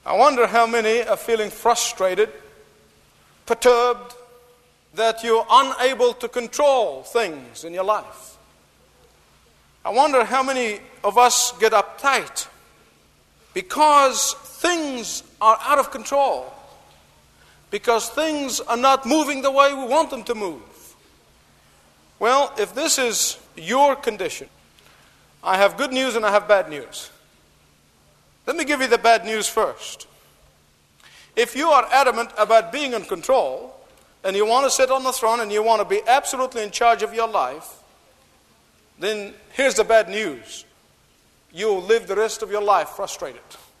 I wonder how many are feeling frustrated, perturbed, that you're unable to control things in your life. I wonder how many of us get uptight because things are out of control, because things are not moving the way we want them to move. Well, if this is your condition, I have good news and I have bad news. Let me give you the bad news first. If you are adamant about being in control, and you want to sit on the throne and you want to be absolutely in charge of your life, then here's the bad news. You will live the rest of your life frustrated.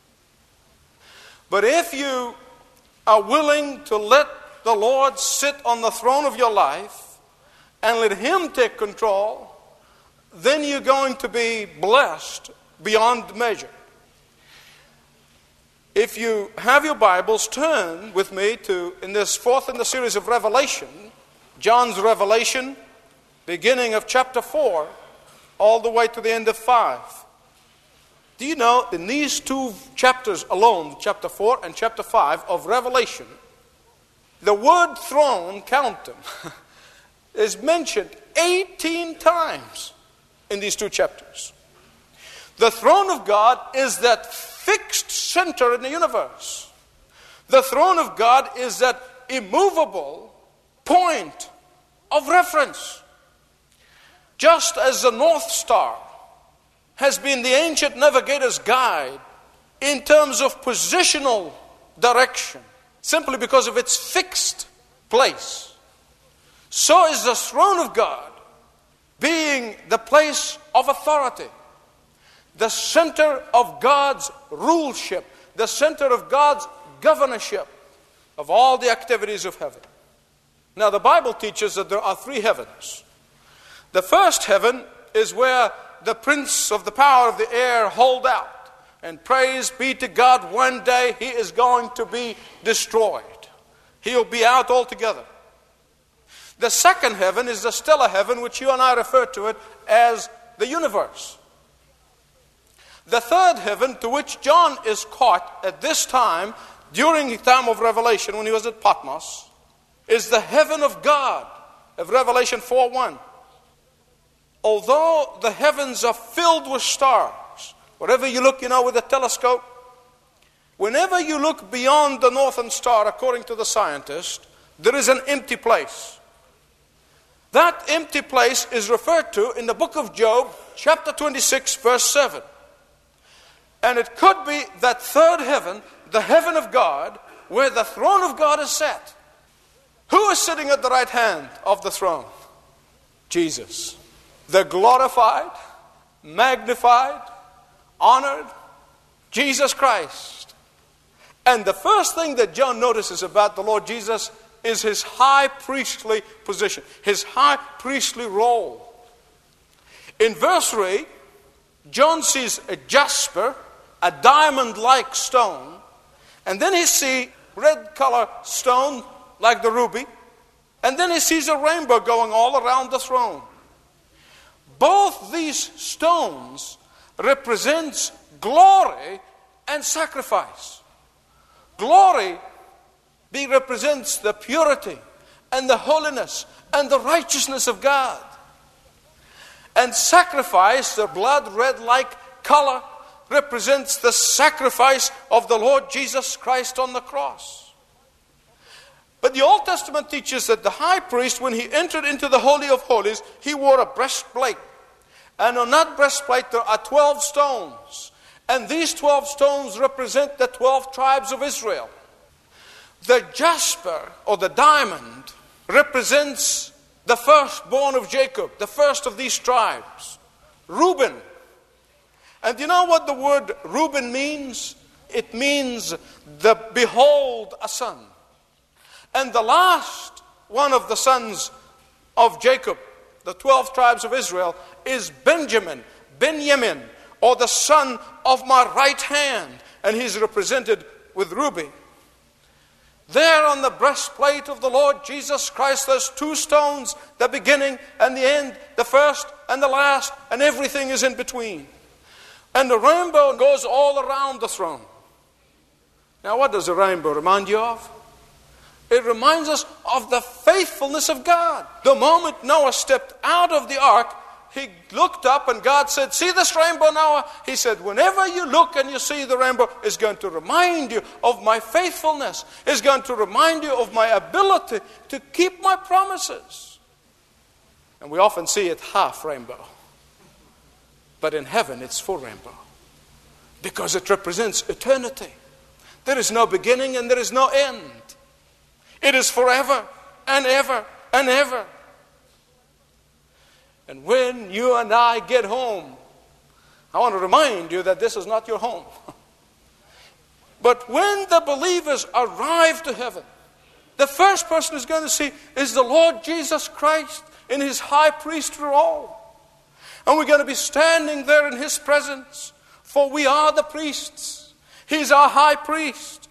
But if you are willing to let the Lord sit on the throne of your life and let Him take control, then you're going to be blessed beyond measure. If you have your Bibles, turn with me to, in this fourth in the series of Revelation, John's Revelation, beginning of chapter 4, all the way to the end of 5. Do you know, in these two chapters alone, chapter 4 and chapter 5 of Revelation, the word throne, count them, is mentioned 18 times in these two chapters. The throne of God is that fixed center in the universe. The throne of God is that immovable point of reference. Just as the North Star has been the ancient navigator's guide in terms of positional direction, simply because of its fixed place, so is the throne of God being the place of authority, the center of God's ruleship, the center of God's governorship of all the activities of heaven. Now, the Bible teaches that there are three heavens. The first heaven is where the prince of the power of the air hold out. And praise be to God, one day he is going to be destroyed. He'll be out altogether. The second heaven is the stellar heaven, which you and I refer to it as the universe. The third heaven, to which John is caught at this time, during the time of Revelation, when he was at Patmos, is the heaven of God, of Revelation 4:1. Although the heavens are filled with stars, wherever you look, with a telescope, whenever you look beyond the northern star, according to the scientist, there is an empty place. That empty place is referred to in the book of Job, chapter 26, verse 7. And it could be that third heaven, the heaven of God, where the throne of God is set. Who is sitting at the right hand of the throne? Jesus. The glorified, magnified, honored Jesus Christ. And the first thing that John notices about the Lord Jesus is his high priestly position, his high priestly role. In verse 3, John sees a jasper, a diamond-like stone, and then he sees red color stone like the ruby, and then he sees a rainbow going all around the throne. Both these stones represents glory and sacrifice. Glory represents the purity and the holiness and the righteousness of God. And sacrifice, the blood red-like color, represents the sacrifice of the Lord Jesus Christ on the cross. But the Old Testament teaches that the high priest, when he entered into the Holy of Holies, he wore a breastplate. And on that breastplate there are 12 stones. And these 12 stones represent the 12 tribes of Israel. The jasper, or the diamond, represents the firstborn of Jacob, the first of these tribes, Reuben. And you know what the word Reuben means? It means the behold a son. And the last one of the sons of Jacob, the 12 tribes of Israel, is Benjamin, or the son of my right hand. And he's represented with ruby. There on the breastplate of the Lord Jesus Christ, there's two stones, the beginning and the end, the first and the last, and everything is in between. And the rainbow goes all around the throne. Now, what does the rainbow remind you of? It reminds us of the faithfulness of God. The moment Noah stepped out of the ark, he looked up and God said, "See this rainbow, Noah?" He said, "Whenever you look and you see the rainbow, it's going to remind you of my faithfulness. It's going to remind you of my ability to keep my promises." And we often see it half rainbow. But in heaven, it's full rainbow. Because it represents eternity. There is no beginning and there is no end. It is forever and ever and ever. And when you and I get home, I want to remind you that this is not your home. But when the believers arrive to heaven, the first person who's going to see is the Lord Jesus Christ in His high priestly robe. And we're going to be standing there in His presence, for we are the priests. He's our high priest.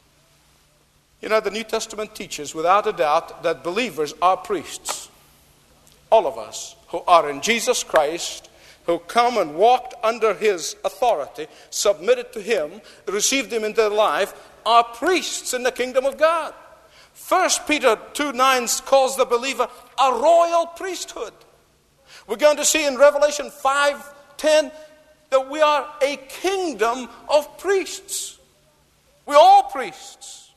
You know, the New Testament teaches without a doubt that believers are priests. All of us who are in Jesus Christ, who come and walked under His authority, submitted to Him, received Him into their life, are priests in the kingdom of God. 1 Peter 2:9 calls the believer a royal priesthood. We're going to see in Revelation 5:10 that we are a kingdom of priests. We're all priests.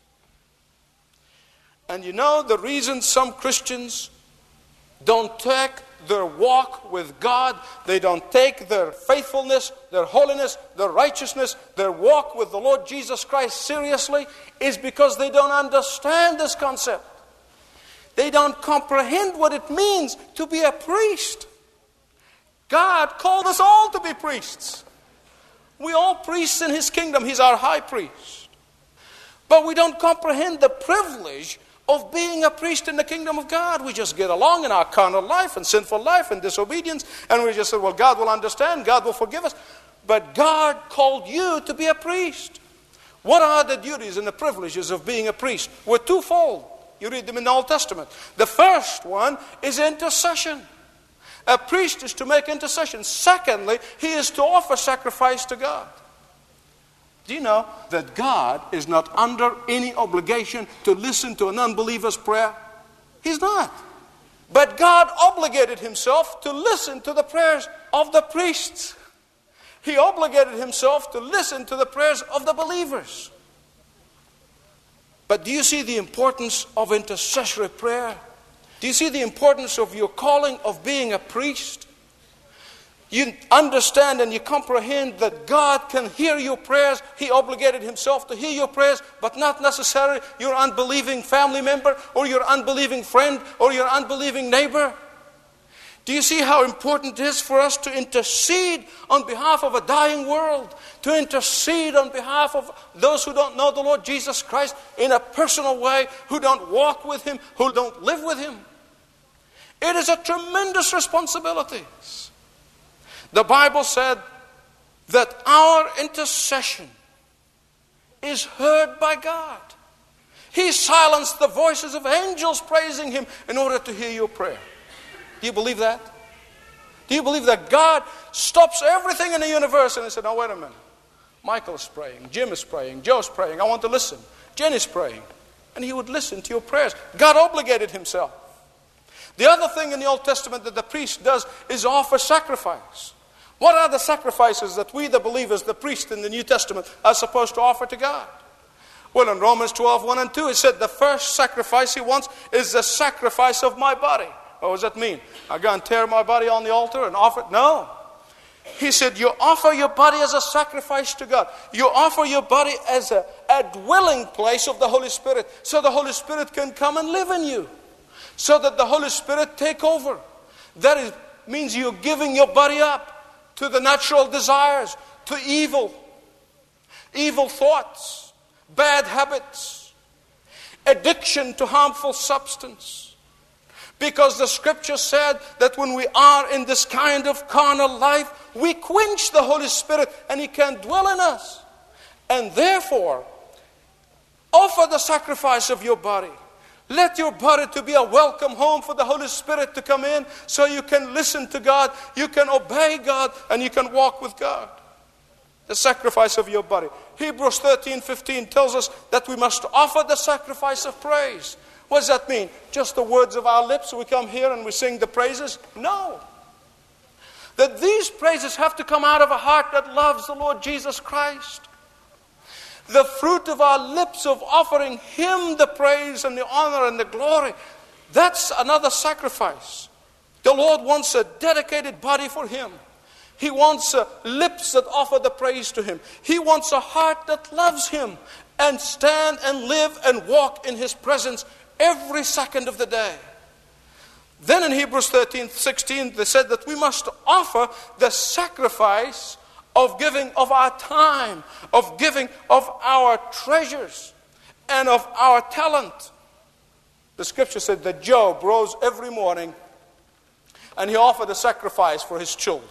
And you know the reason some Christians don't take their walk with God, they don't take their faithfulness, their holiness, their righteousness, their walk with the Lord Jesus Christ seriously, is because they don't understand this concept. They don't comprehend what it means to be a priest. God called us all to be priests. We're all priests in His kingdom. He's our high priest. But we don't comprehend the privilege of being a priest in the kingdom of God. We just get along in our carnal life and sinful life and disobedience, and we just say, well, God will understand, God will forgive us. But God called you to be a priest. What are the duties and the privileges of being a priest? We're twofold. You read them in the Old Testament. The first one is intercession. A priest is to make intercession. Secondly, he is to offer sacrifice to God. Do you know that God is not under any obligation to listen to an unbeliever's prayer? He's not. But God obligated Himself to listen to the prayers of the priests. He obligated Himself to listen to the prayers of the believers. But do you see the importance of intercessory prayer? Do you see the importance of your calling of being a priest? You understand and you comprehend that God can hear your prayers. He obligated Himself to hear your prayers, but not necessarily your unbelieving family member or your unbelieving friend or your unbelieving neighbor. Do you see how important it is for us to intercede on behalf of a dying world? To intercede on behalf of those who don't know the Lord Jesus Christ in a personal way, who don't walk with Him, who don't live with Him. It is a tremendous responsibility. The Bible said that our intercession is heard by God. He silenced the voices of angels praising Him in order to hear your prayer. Do you believe that? Do you believe that God stops everything in the universe and He said, "No, wait a minute. Michael is praying, Jim is praying, Joe's praying, I want to listen. Jen is praying." And He would listen to your prayers. God obligated Himself. The other thing in the Old Testament that the priest does is offer sacrifice. What are the sacrifices that we, the believers, the priests in the New Testament, are supposed to offer to God? Well, in Romans 12:1 and 2, it said the first sacrifice He wants is the sacrifice of my body. What does that mean? I go and tear my body on the altar and offer it? No. He said you offer your body as a sacrifice to God. You offer your body as a dwelling place of the Holy Spirit, so the Holy Spirit can come and live in you, so that the Holy Spirit take over. That means you're giving your body up to the natural desires, to evil thoughts, bad habits, addiction to harmful substance. Because the Scripture said that when we are in this kind of carnal life, we quench the Holy Spirit and He can't dwell in us. And therefore, offer the sacrifice of your body. Let your body to be a welcome home for the Holy Spirit to come in, so you can listen to God, you can obey God, and you can walk with God. The sacrifice of your body. Hebrews 13:15 tells us that we must offer the sacrifice of praise. What does that mean? Just the words of our lips, we come here and we sing the praises? No. That these praises have to come out of a heart that loves the Lord Jesus Christ. The fruit of our lips of offering Him the praise and the honor and the glory, that's another sacrifice. The Lord wants a dedicated body for Him. He wants lips that offer the praise to Him. He wants a heart that loves Him and stand and live and walk in His presence every second of the day. Then in Hebrews 13:16, they said that we must offer the sacrifice of giving of our time, of giving of our treasures, and of our talent. The scripture said that Job rose every morning and he offered a sacrifice for his children.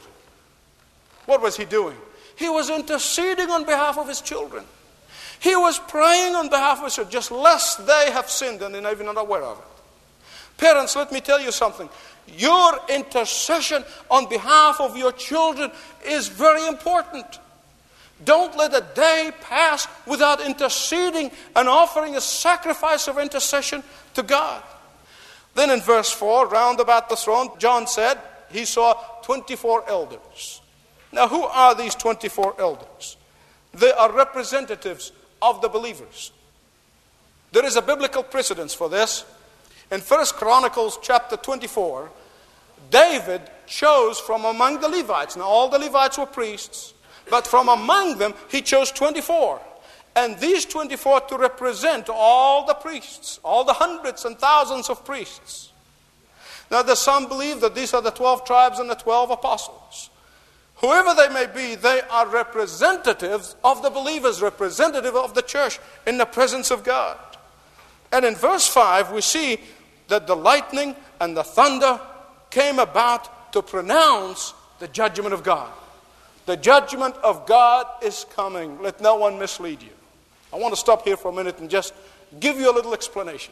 What was he doing? He was interceding on behalf of his children. He was praying on behalf of his children, just lest they have sinned and they're even not aware of it. Parents, let me tell you something. Your intercession on behalf of your children is very important. Don't let a day pass without interceding and offering a sacrifice of intercession to God. Then in verse 4, round about the throne, John said he saw 24 elders. Now, who are these 24 elders? They are representatives of the believers. There is a biblical precedence for this. In 1 Chronicles chapter 24, David chose from among the Levites. Now, all the Levites were priests, but from among them, he chose 24. And these 24 to represent all the priests, all the hundreds and thousands of priests. Now, there's some believe that these are the 12 tribes and the 12 apostles. Whoever they may be, they are representatives of the believers, representative of the church in the presence of God. And in verse 5, we see that the lightning and the thunder came about to pronounce the judgment of God. The judgment of God is coming. Let no one mislead you. I want to stop here for a minute and just give you a little explanation.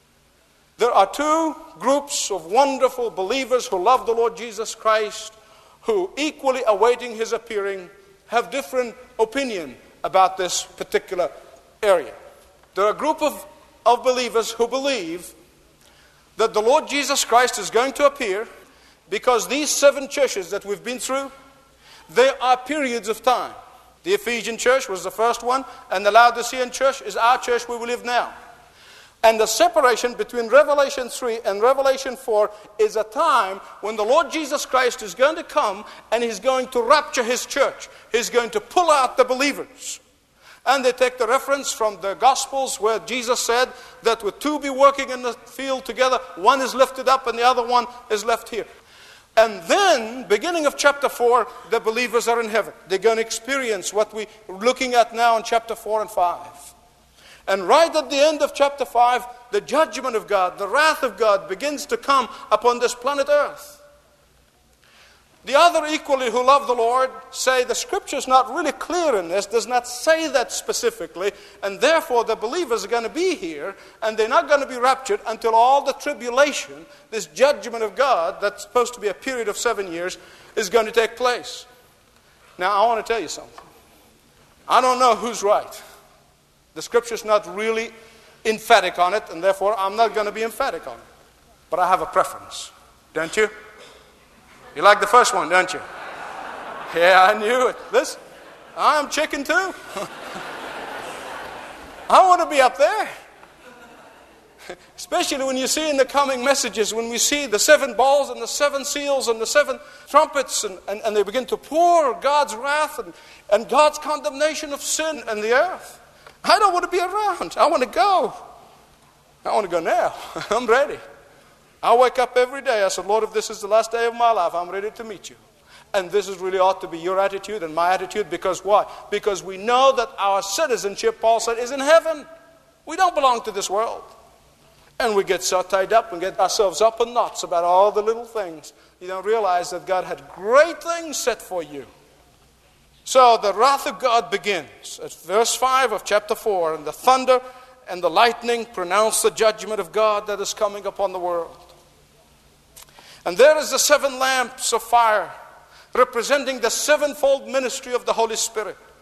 There are two groups of wonderful believers who love the Lord Jesus Christ, who, equally awaiting His appearing, have different opinion about this particular area. There are a group of believers who believe that the Lord Jesus Christ is going to appear because these 7 churches that we've been through, they are periods of time. The Ephesian church was the first one, and the Laodicean church is our church where we live now. And the separation between Revelation 3 and Revelation 4 is a time when the Lord Jesus Christ is going to come and He's going to rapture His church. He's going to pull out the believers. And they take the reference from the Gospels where Jesus said that with 2 be working in the field together, one is lifted up and the other one is left here. And then, beginning of chapter 4, the believers are in heaven. They're going to experience what we're looking at now in chapter 4 and 5. And right at the end of chapter 5, the judgment of God, the wrath of God begins to come upon this planet Earth. The other equally who love the Lord say the scripture is not really clear in this, does not say that specifically, and therefore the believers are going to be here, and they're not going to be raptured until all the tribulation, this judgment of God, that's supposed to be a period of 7 years, is going to take place. Now, I want to tell you something. I don't know who's right. The scripture is not really emphatic on it, and therefore I'm not going to be emphatic on it. But I have a preference, don't you? You like the first one, don't you? Yeah, I knew it. Listen, I'm chicken too. I want to be up there. Especially when you see in the coming messages, when we see the 7 balls and the 7 seals and the 7 trumpets, and they begin to pour God's wrath and God's condemnation of sin and the earth. I don't want to be around. I want to go. I want to go now. I'm ready. I wake up every day. I said, Lord, if this is the last day of my life, I'm ready to meet you. And this is really ought to be your attitude and my attitude. Because why? Because we know that our citizenship, Paul said, is in heaven. We don't belong to this world. And we get so tied up and get ourselves up in knots about all the little things. You don't realize that God had great things set for you. So the wrath of God begins. At verse 5 of chapter 4, and the thunder and the lightning pronounce the judgment of God that is coming upon the world. And there is the 7 lamps of fire, representing the 7-fold ministry of the Holy Spirit.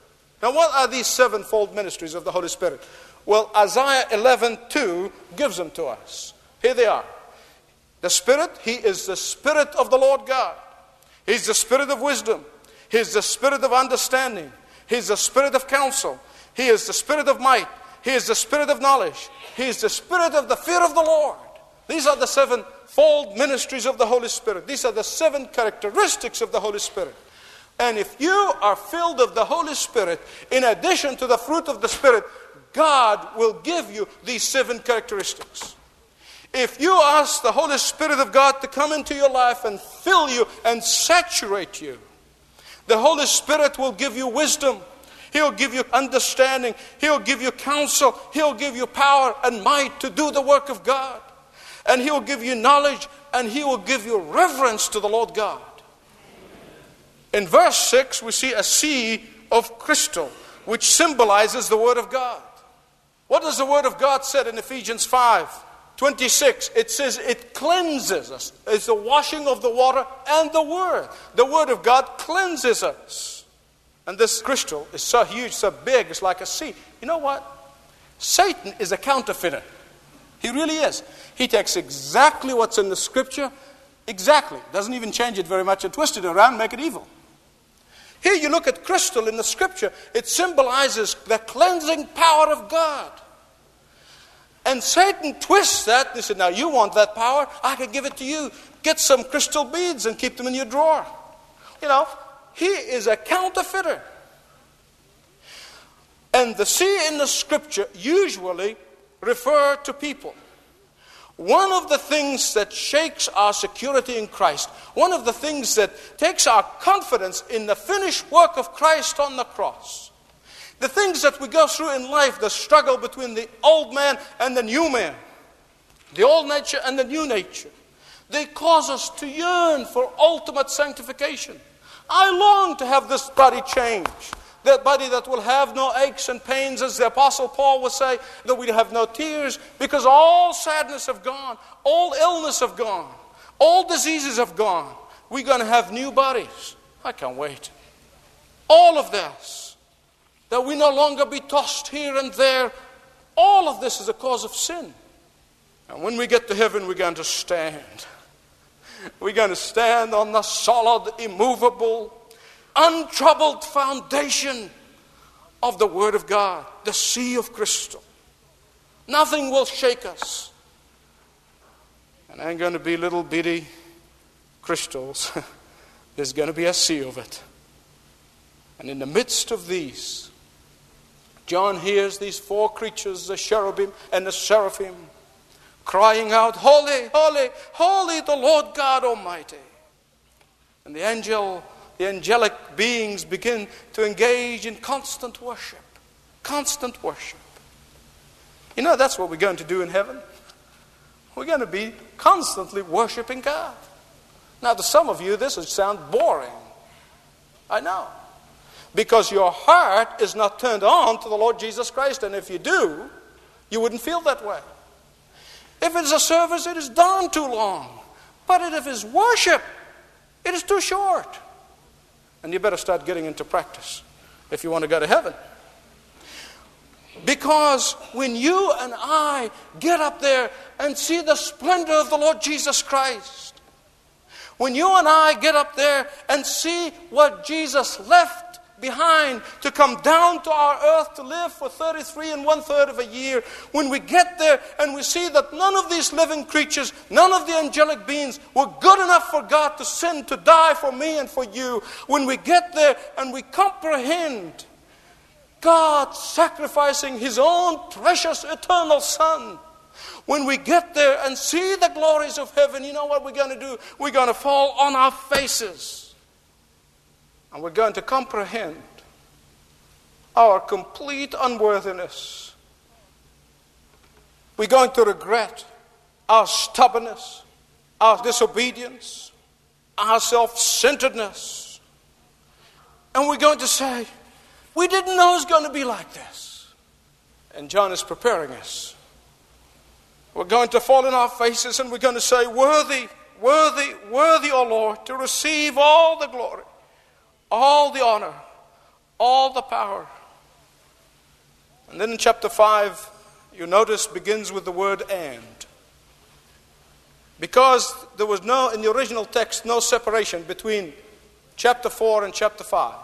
Now, what are these sevenfold ministries of the Holy Spirit? Well, Isaiah 11:2 gives them to us. Here they are. The Spirit, He is the Spirit of the Lord God. He's the Spirit of wisdom. He's the Spirit of understanding. He's the Spirit of counsel. He is the Spirit of might. He is the Spirit of knowledge. He is the Spirit of the fear of the Lord. These are the sevenfold ministries of the Holy Spirit. These are the seven characteristics of the Holy Spirit. And if you are filled of the Holy Spirit, in addition to the fruit of the Spirit, God will give you these seven characteristics. If you ask the Holy Spirit of God to come into your life and fill you and saturate you, the Holy Spirit will give you wisdom. He'll give you understanding. He'll give you counsel. He'll give you power and might to do the work of God. And He'll give you knowledge, and He will give you reverence to the Lord God. In verse 6, we see a sea of crystal, which symbolizes the Word of God. What does the Word of God say in Ephesians 5:26? It says it cleanses us. It's the washing of the water and the Word. The Word of God cleanses us. And this crystal is so huge, so big, it's like a sea. You know what? Satan is a counterfeiter. He really is. He takes exactly what's in the Scripture, exactly. Doesn't even change it very much and twist it around and make it evil. Here you look at crystal in the Scripture. It symbolizes the cleansing power of God. And Satan twists that. He said, now you want that power? I can give it to you. Get some crystal beads and keep them in your drawer. You know, he is a counterfeiter. And the sea in the Scripture usually refer to people. One of the things that shakes our security in Christ, one of the things that takes our confidence in the finished work of Christ on the cross, the things that we go through in life, the struggle between the old man and the new man, the old nature and the new nature, they cause us to yearn for ultimate sanctification. I long to have this body change. That body that will have no aches and pains, as the Apostle Paul would say, that we have no tears, because all sadness have gone, all illness have gone, all diseases have gone. We're going to have new bodies. I can't wait. All of this, that we no longer be tossed here and there, all of this is a cause of sin. And when we get to heaven, we're going to stand. We're going to stand on the solid, immovable, untroubled foundation of the Word of God, the sea of crystal. Nothing will shake us. And ain't going to be little bitty crystals. There's going to be a sea of it. And in the midst of these, John hears these four creatures, the cherubim and the seraphim, crying out, "Holy, holy, holy, the Lord God Almighty." And the angelic beings begin to engage in constant worship. Constant worship. You know, that's what we're going to do in heaven. We're going to be constantly worshiping God. Now, to some of you, this would sound boring. I know. Because your heart is not turned on to the Lord Jesus Christ. And if you do, you wouldn't feel that way. If it's a service, it is done too long. But if it is worship, it is too short. And you better start getting into practice if you want to go to heaven. Because when you and I get up there and see the splendor of the Lord Jesus Christ, when you and I get up there and see what Jesus left behind to come down to our earth to live for 33 1/3 of a year, when we get there and we see that none of these living creatures, none of the angelic beings were good enough for God to send to die for me and for you, when we get there and we comprehend God sacrificing His own precious eternal Son, when we get there and see the glories of heaven, you know what we're going to do? We're going to fall on our faces. And we're going to comprehend our complete unworthiness. We're going to regret our stubbornness, our disobedience, our self-centeredness. And we're going to say, we didn't know it was going to be like this. And John is preparing us. We're going to fall on our faces and we're going to say, worthy, worthy, worthy, O Lord, to receive all the glory, all the honor, all the power, And then in chapter 5, you notice begins with the word "and." Because there was in the original text, no separation between chapter 4 and chapter 5.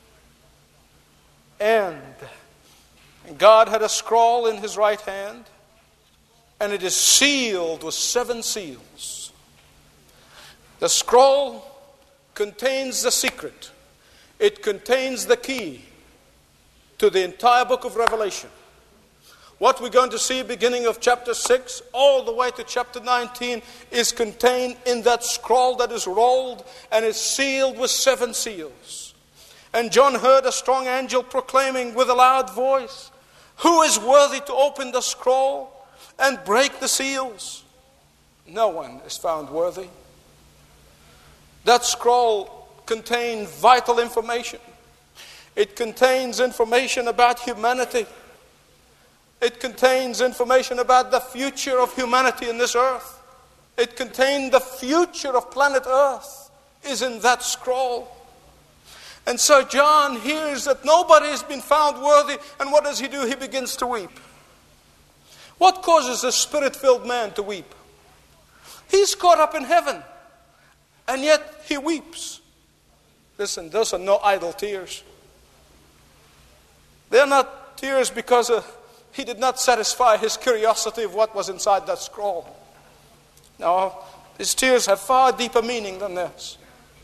And God had a scroll in his right hand, and it is sealed with 7 seals. The scroll contains the secret. It contains the key to the entire book of Revelation. What we're going to see beginning of chapter 6 all the way to chapter 19 is contained in that scroll that is rolled and is sealed with 7 seals. And John heard a strong angel proclaiming with a loud voice, "Who is worthy to open the scroll and break the seals?" No one is found worthy. That scroll contains vital information. It contains information about humanity. It contains information about the future of humanity in this earth. It contains the future of planet Earth is in that scroll. And so John hears that nobody has been found worthy, and what does he do? He begins to weep. What causes a spirit-filled man to weep? He's caught up in heaven, and yet he weeps. Listen, those are no idle tears. They're not tears because he did not satisfy his curiosity of what was inside that scroll. No, his tears have far deeper meaning than this.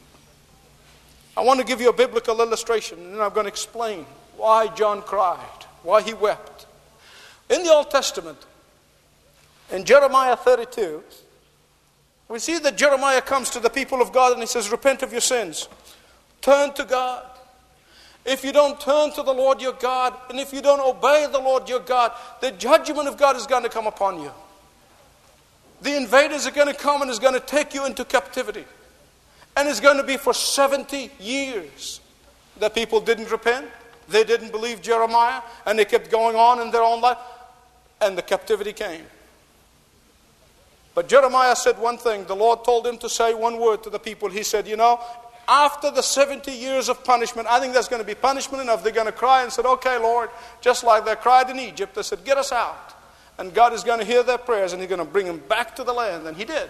I want to give you a biblical illustration, and then I'm going to explain why John cried, why he wept. In the Old Testament, in Jeremiah 32, we see that Jeremiah comes to the people of God and he says, "Repent of your sins. Turn to God. If you don't turn to the Lord your God, and if you don't obey the Lord your God, the judgment of God is going to come upon you. The invaders are going to come and is going to take you into captivity. And it's going to be for 70 years. The people didn't repent. They didn't believe Jeremiah. And they kept going on in their own life. And the captivity came. But Jeremiah said one thing. The Lord told him to say one word to the people. He said, after the 70 years of punishment, I think there's going to be punishment enough. They're going to cry and said, "Okay, Lord," just like they cried in Egypt. They said, "Get us out." And God is going to hear their prayers and he's going to bring them back to the land. And he did.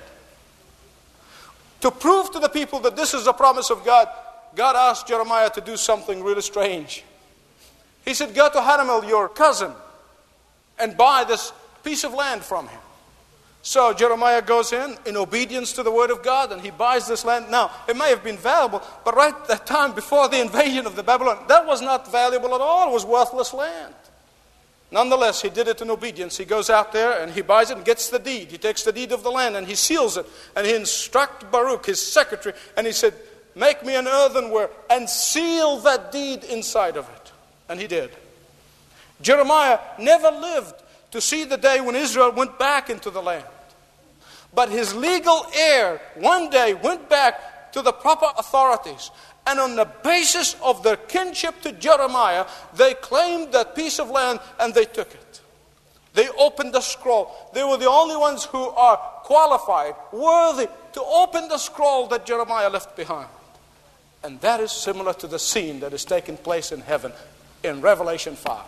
To prove to the people that this is a promise of God, God asked Jeremiah to do something really strange. He said, "Go to Hanamel, your cousin, and buy this piece of land from him." So Jeremiah goes in obedience to the word of God, and he buys this land. Now, it may have been valuable, but right at that time before the invasion of the Babylon, that was not valuable at all. It was worthless land. Nonetheless, he did it in obedience. He goes out there and he buys it and gets the deed. He takes the deed of the land and he seals it. And he instructs Baruch, his secretary, and he said, "Make me an earthenware and seal that deed inside of it." And he did. Jeremiah never lived to see the day when Israel went back into the land. But his legal heir one day went back to the proper authorities. And on the basis of their kinship to Jeremiah, they claimed that piece of land and they took it. They opened the scroll. They were the only ones who are qualified, worthy to open the scroll that Jeremiah left behind. And that is similar to the scene that is taking place in heaven in Revelation 5.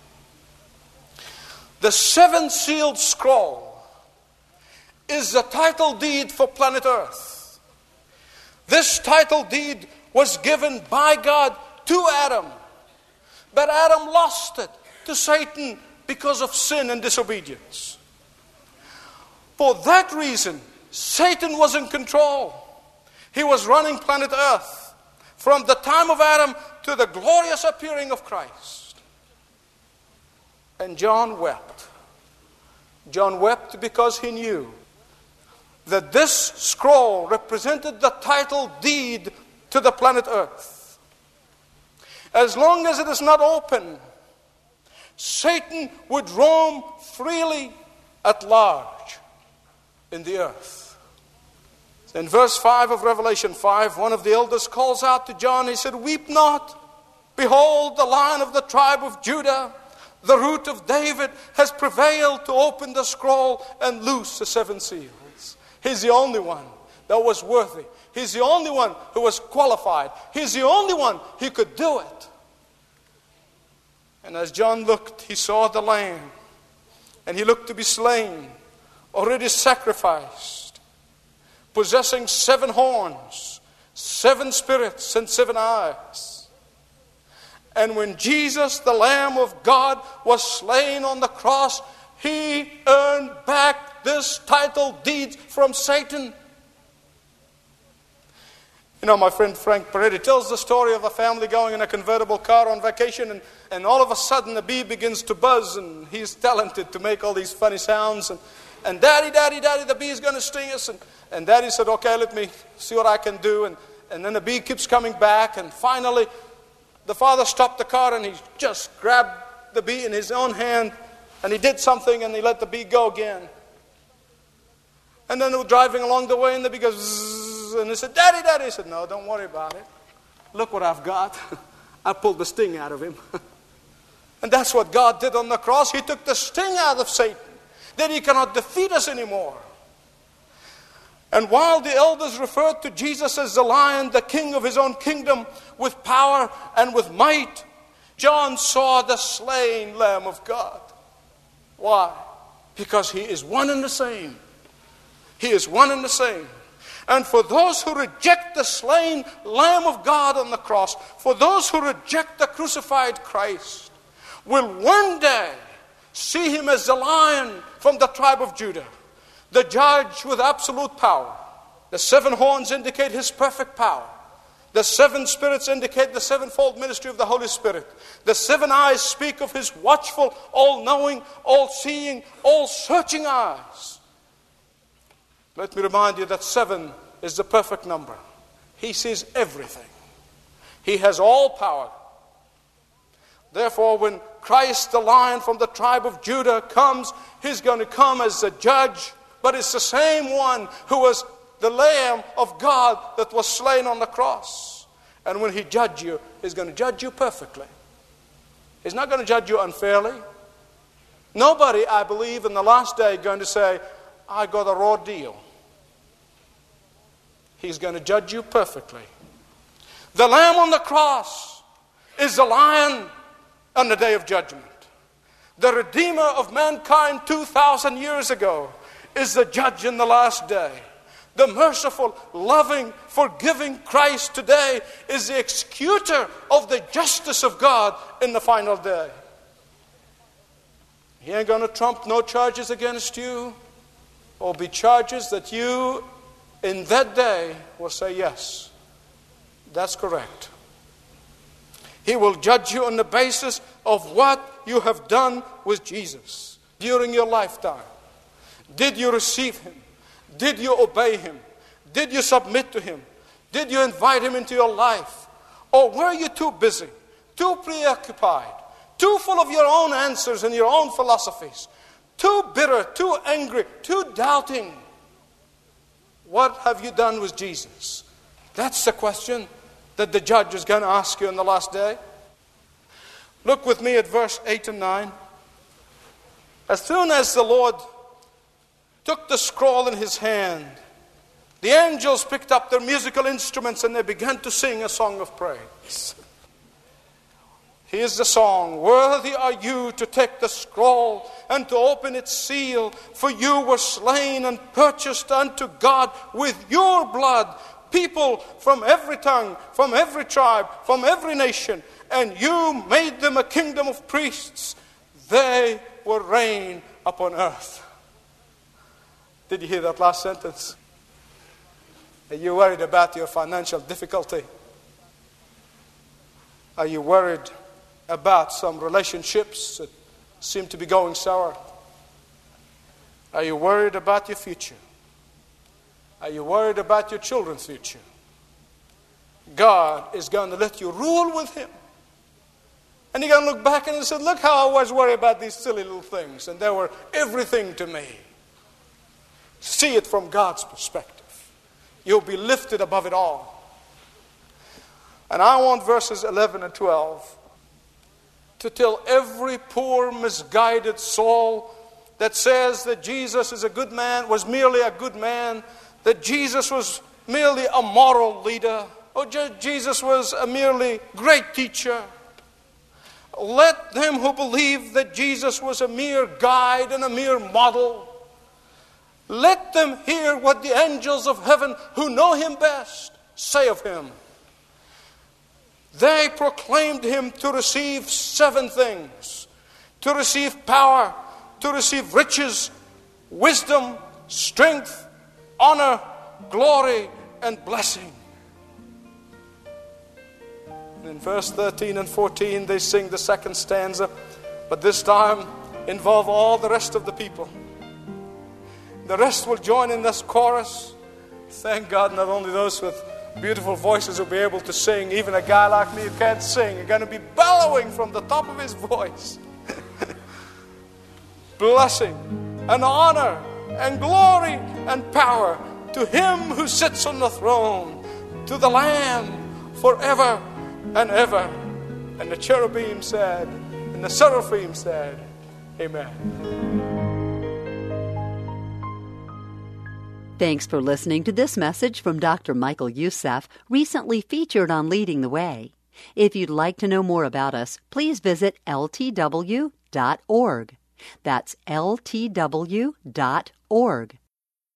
The 7-sealed scroll is the title deed for planet Earth. This title deed was given by God to Adam. But Adam lost it to Satan because of sin and disobedience. For that reason, Satan was in control. He was running planet Earth from the time of Adam to the glorious appearing of Christ. And John wept. John wept because he knew that this scroll represented the title deed to the planet Earth. As long as it is not open, Satan would roam freely at large in the earth. In verse 5 of Revelation 5, one of the elders calls out to John. He said, "Weep not. Behold, the Lion of the tribe of Judah, the Root of David, has prevailed to open the scroll and loose the 7 seals." He's the only one that was worthy. He's the only one who was qualified. He's the only one who could do it. And as John looked, he saw the lamb. And he looked to be slain, already sacrificed, possessing 7 horns, 7 spirits, and 7 eyes. And when Jesus, the Lamb of God, was slain on the cross, he earned back this title deed from Satan. You know, my friend Frank Peretti tells the story of a family going in a convertible car on vacation, and all of a sudden the bee begins to buzz, and he's talented to make all these funny sounds. And Daddy, the bee is going to sting us. And Daddy said, okay, let me see what I can do. And then the bee keeps coming back, and finally the father stopped the car, and he just grabbed the bee in his own hand, and he did something, and he let the bee go again. And then they were driving along the way, and the bee goes zzz, and he said, Daddy. He said, no, don't worry about it. Look what I've got. I pulled the sting out of him. And that's what God did on the cross. He took the sting out of Satan, that he cannot defeat us anymore. And while the elders referred to Jesus as the Lion, the King of his own kingdom, with power and with might, John saw the slain Lamb of God. Why? Because he is one and the same. He is one and the same. And for those who reject the slain Lamb of God on the cross, for those who reject the crucified Christ, will one day see him as the Lion from the tribe of Judah, the judge with absolute power. The 7 horns indicate his perfect power. The 7 spirits indicate the 7-fold ministry of the Holy Spirit. The 7 eyes speak of his watchful, all-knowing, all-seeing, all-searching eyes. Let me remind you that 7 is the perfect number. He sees everything. He has all power. Therefore, when Christ, the Lion from the tribe of Judah, comes, he's going to come as a judge, but it's the same one who was the Lamb of God that was slain on the cross. And when he judges you, he's going to judge you perfectly. He's not going to judge you unfairly. Nobody, I believe, in the last day is going to say, I got a raw deal. He's going to judge you perfectly. The Lamb on the cross is the Lion on the day of judgment. The Redeemer of mankind 2,000 years ago is the judge in the last day. The merciful, loving, forgiving Christ today is the executor of the justice of God in the final day. He ain't going to trump no charges against you, or be charges that you in that day will say, yes, that's correct. He will judge you on the basis of what you have done with Jesus during your lifetime. Did you receive him? Did you obey him? Did you submit to him? Did you invite him into your life? Or were you too busy, too preoccupied, too full of your own answers and your own philosophies, too bitter, too angry, too doubting? What have you done with Jesus? That's the question that the judge is going to ask you in the last day. Look with me at verse 8 and 9. As soon as the Lord took the scroll in his hand, the angels picked up their musical instruments and they began to sing a song of praise. Here's the song. Worthy are you to take the scroll and to open its seal, for you were slain and purchased unto God with your blood people from every tongue, from every tribe, from every nation, and you made them a kingdom of priests. They will reign upon earth. Did you hear that last sentence? Are you worried about your financial difficulty? Are you worried about some relationships that seem to be going sour? Are you worried about your future? Are you worried about your children's future? God is going to let you rule with him. And you're going to look back and say, look how I was worried about these silly little things, and they were everything to me. See it from God's perspective. You'll be lifted above it all. And I want verses 11 and 12 to tell every poor, misguided soul that says that Jesus is a good man, was merely a good man, that Jesus was merely a moral leader, or Jesus was a merely great teacher. Let them who believe that Jesus was a mere guide and a mere model, let them hear what the angels of heaven, who know him best, say of him. They proclaimed him to receive 7 things: to receive power, to receive riches, wisdom, strength, honor, glory, and blessing. And in verse 13 and 14, they sing the second stanza, but this time involve all the rest of the people. The rest will join in this chorus. Thank God, not only those with beautiful voices will be able to sing. Even a guy like me who can't sing is going to be bellowing from the top of his voice. Blessing and honor and glory and power to him who sits on the throne, to the Lamb, forever and ever. And the cherubim said, and the seraphim said, Amen. Thanks for listening to this message from Dr. Michael Youssef, recently featured on Leading the Way. If you'd like to know more about us, please visit ltw.org. That's ltw.org.